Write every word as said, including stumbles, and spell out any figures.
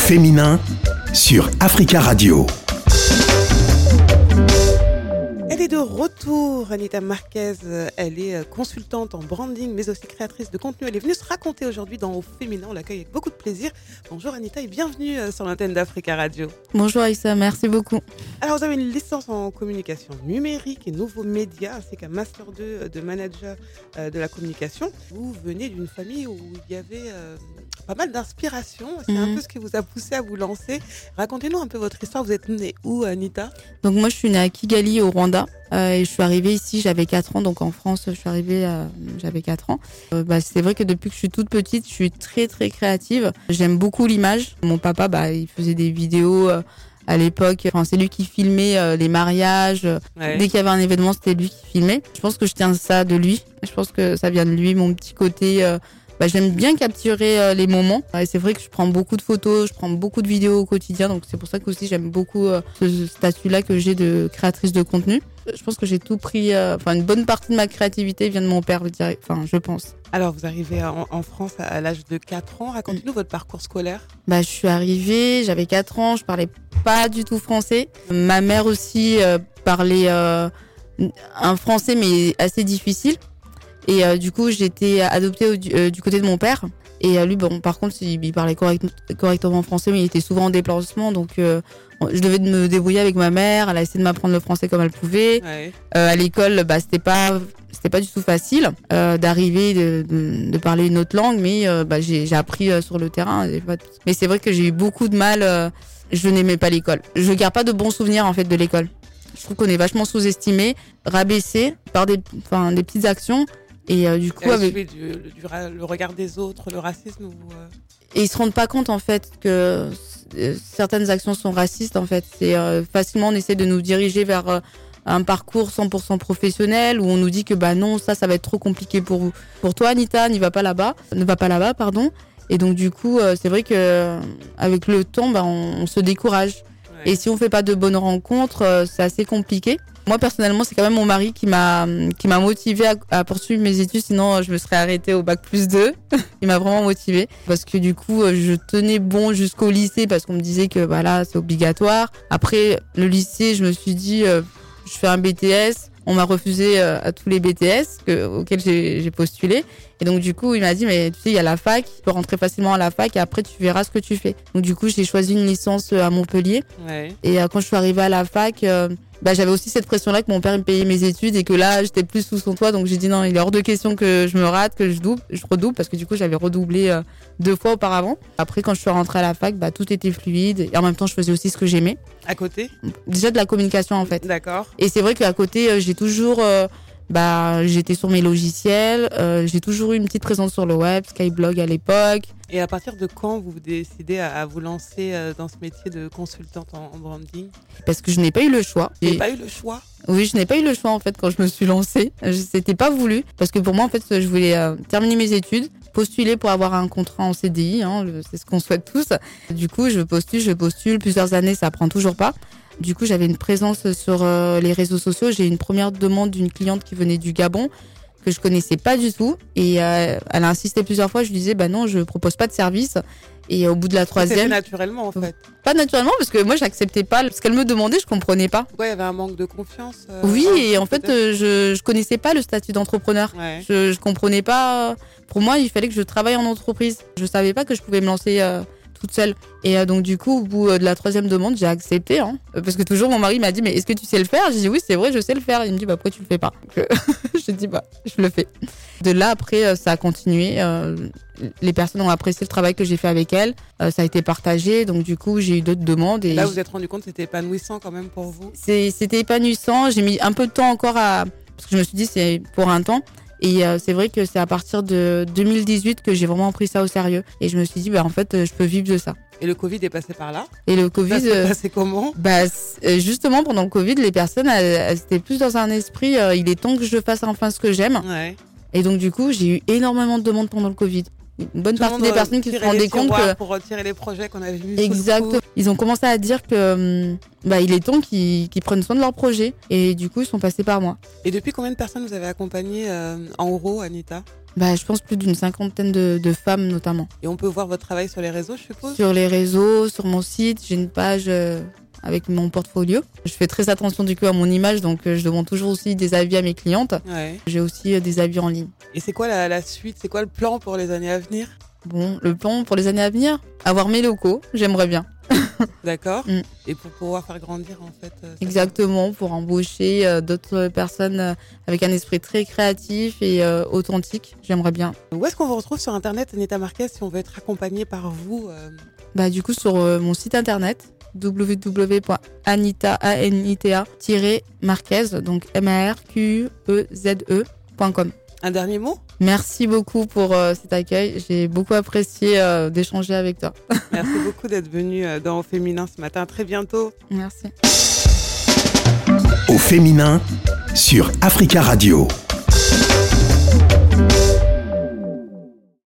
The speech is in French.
féminin sur Africa Radio. Elle est de retour, Anita Marquez. Elle est consultante en branding, mais aussi créatrice de contenu. Elle est venue se raconter aujourd'hui dans Au Féminin. On l'accueille avec beaucoup de plaisir. Bonjour Anita et bienvenue sur l'antenne d'Africa Radio. Bonjour Aïssa, merci beaucoup. Alors vous avez une licence en communication numérique et nouveaux médias, ainsi qu'un master deux de manager de la communication. Vous venez d'une famille où il y avait euh, pas mal d'inspiration. C'est mmh. un peu ce qui vous a poussé à vous lancer. Racontez-nous un peu votre histoire. Vous êtes née où, Anita ? Donc moi je suis née à Kigali au Rwanda. Euh, et je suis arrivée ici, j'avais quatre ans, donc en France, je suis arrivée, euh, j'avais quatre ans. Euh, bah, c'est vrai que depuis que je suis toute petite, je suis très très créative. J'aime beaucoup l'image. Mon papa, bah, il faisait des vidéos euh, à l'époque. Enfin, c'est lui qui filmait euh, les mariages. Ouais. Dès qu'il y avait un événement, c'était lui qui filmait. Je pense que je tiens ça de lui. Je pense que ça vient de lui, mon petit côté. Euh, Bah, j'aime bien capturer euh, les moments. Et c'est vrai que je prends beaucoup de photos, je prends beaucoup de vidéos au quotidien. Donc c'est pour ça que aussi j'aime beaucoup euh, ce statut-là que j'ai de créatrice de contenu. Je pense que j'ai tout pris. Enfin, euh, une bonne partie de ma créativité vient de mon père, enfin, je pense. Alors, vous arrivez en, en France à, à l'âge de quatre ans. Racontez-nous mmh. votre parcours scolaire. Bah, je suis arrivée, j'avais quatre ans, je parlais pas du tout français. Ma mère aussi euh, parlait euh, un français mais assez difficile. Et euh, du coup, j'ai été adoptée au, euh, du côté de mon père. Et euh, lui, bon, par contre, il, il parlait correct, correctement français, mais il était souvent en déplacement. Donc, euh, je devais me débrouiller avec ma mère. Elle a essayé de m'apprendre le français comme elle pouvait. Ouais. Euh, à l'école, bah, c'était pas, c'était pas du tout facile euh, d'arriver, de, de, de parler une autre langue. Mais euh, bah, j'ai, j'ai appris euh, sur le terrain. Mais c'est vrai que j'ai eu beaucoup de mal. Euh, je n'aimais pas l'école. Je garde pas de bons souvenirs en fait de l'école. Je trouve qu'on est vachement sous-estimé, rabaissé par des, enfin, des petites actions. Et euh, du coup, et avec du, du, du, le regard des autres, le racisme ou euh... Et ils se rendent pas compte en fait que euh, certaines actions sont racistes. En fait, c'est euh, facilement on essaie de nous diriger vers euh, un parcours cent pour cent professionnel où on nous dit que bah non, ça, ça va être trop compliqué pour vous, pour toi, Anita, n'y va pas là-bas, ne va pas là-bas, pardon. Et donc du coup, euh, c'est vrai que euh, avec le temps, bah on, on se décourage. Ouais. Et si on fait pas de bonnes rencontres, euh, c'est assez compliqué. Moi, personnellement, c'est quand même mon mari qui m'a, qui m'a motivée à, à poursuivre mes études. Sinon, je me serais arrêtée au bac plus deux. Il m'a vraiment motivée. Parce que du coup, je tenais bon jusqu'au lycée parce qu'on me disait que, bah là, c'est obligatoire. Après, le lycée, je me suis dit, euh, je fais un B T S. On m'a refusé euh, à tous les B T S que, auxquels j'ai, j'ai postulé. Et donc, du coup, il m'a dit, mais tu sais, il y a la fac. Tu peux rentrer facilement à la fac et après, tu verras ce que tu fais. Donc, du coup, j'ai choisi une licence à Montpellier. Ouais. Et euh, quand je suis arrivée à la fac, euh, bah, j'avais aussi cette pression-là que mon père me payait mes études et que là, j'étais plus sous son toit. Donc, j'ai dit non, il est hors de question que je me rate, que je double, je redouble parce que du coup, j'avais redoublé euh, deux fois auparavant. Après, quand je suis rentrée à la fac, bah, tout était fluide et en même temps, je faisais aussi ce que j'aimais. À côté ? Déjà de la communication, en fait. D'accord. Et c'est vrai qu'à côté, euh, j'ai toujours, euh, bah, j'étais sur mes logiciels, euh, j'ai toujours eu une petite présence sur le web, Skyblog à l'époque. Et à partir de quand vous décidez à, à vous lancer dans ce métier de consultante en, en branding ? Parce que je n'ai pas eu le choix. Vous n'avez pas eu le choix ? Oui, je n'ai pas eu le choix en fait quand je me suis lancée. C'était pas voulu parce que pour moi en fait, je voulais euh, terminer mes études, postuler pour avoir un contrat en C D I, hein, c'est ce qu'on souhaite tous. Du coup, je postule, je postule, plusieurs années, ça prend toujours pas. Du coup, j'avais une présence sur euh, les réseaux sociaux. J'ai eu une première demande d'une cliente qui venait du Gabon que je connaissais pas du tout et euh, elle a insisté plusieurs fois. Je lui disais bah non, je propose pas de service. Et au bout de la troisième, c'était naturellement en fait. Pas naturellement parce que moi j'acceptais pas ce qu'elle me demandait, je comprenais pas. Ouais, il y avait un manque de confiance. Euh, oui, et en fait euh, je je connaissais pas le statut d'entrepreneur. Ouais. Je je comprenais pas. Pour moi, il fallait que je travaille en entreprise. Je savais pas que je pouvais me lancer euh, toute seule. Et euh, donc du coup, au bout de la troisième demande, j'ai accepté, hein, parce que toujours mon mari m'a dit mais est-ce que tu sais le faire ? J'ai dit oui, c'est vrai, je sais le faire. Il me dit bah pourquoi tu le fais pas ? J'ai dit bah je le fais. De là après, ça a continué. Euh, les personnes ont apprécié le travail que j'ai fait avec elles. Euh, ça a été partagé, donc du coup j'ai eu d'autres demandes. Et là, vous vous êtes rendu compte que c'était épanouissant quand même pour vous ? C'est, c'était épanouissant. J'ai mis un peu de temps encore à, parce que je me suis dit c'est pour un temps. Et euh, c'est vrai que c'est à partir de deux mille dix-huit que j'ai vraiment pris ça au sérieux. Et je me suis dit bah en fait je peux vivre de ça. Et le Covid est passé par là ? Et le Covid, ça s'est passé comment ? Bah justement pendant le Covid, les personnes elles, elles étaient plus dans un esprit euh, il est temps que je fasse enfin ce que j'aime. Ouais. Et donc du coup j'ai eu énormément de demandes pendant le Covid. Une bonne Tout partie des personnes qui se rendaient compte que pour retirer les projets qu'on avait vus. Exactement. Ils ont commencé à dire que bah il est temps qu'ils, qu'ils prennent soin de leurs projets et du coup ils sont passés par moi. Et depuis combien de personnes vous avez accompagné euh, en euros, Anita ? Bah, je pense plus d'une cinquantaine de, de femmes notamment. Et on peut voir votre travail sur les réseaux, je suppose ? Sur les réseaux, sur mon site, j'ai une page euh, avec mon portfolio. Je fais très attention du coup à mon image, donc euh, je demande toujours aussi des avis à mes clientes. Ouais. J'ai aussi euh, des avis en ligne. Et c'est quoi la, la suite ? C'est quoi le plan pour les années à venir ? Bon, le plan pour les années à venir, avoir mes locaux, j'aimerais bien. D'accord. Mm. Et pour pouvoir faire grandir en fait. euh, ça- Exactement, pour embaucher euh, d'autres personnes euh, avec un esprit très créatif et euh, authentique, j'aimerais bien. Où est-ce qu'on vous retrouve sur internet, Anita Marquez, si on veut être accompagné par vous euh, Bah, du coup, sur euh, mon site internet, w w w point anita marquez, donc M A R Q E Z E point com. Un dernier mot ? Merci beaucoup pour euh, cet accueil. J'ai beaucoup apprécié euh, d'échanger avec toi. Merci beaucoup d'être venu euh, dans Au Féminin ce matin. À très bientôt. Merci. Au féminin sur Africa Radio.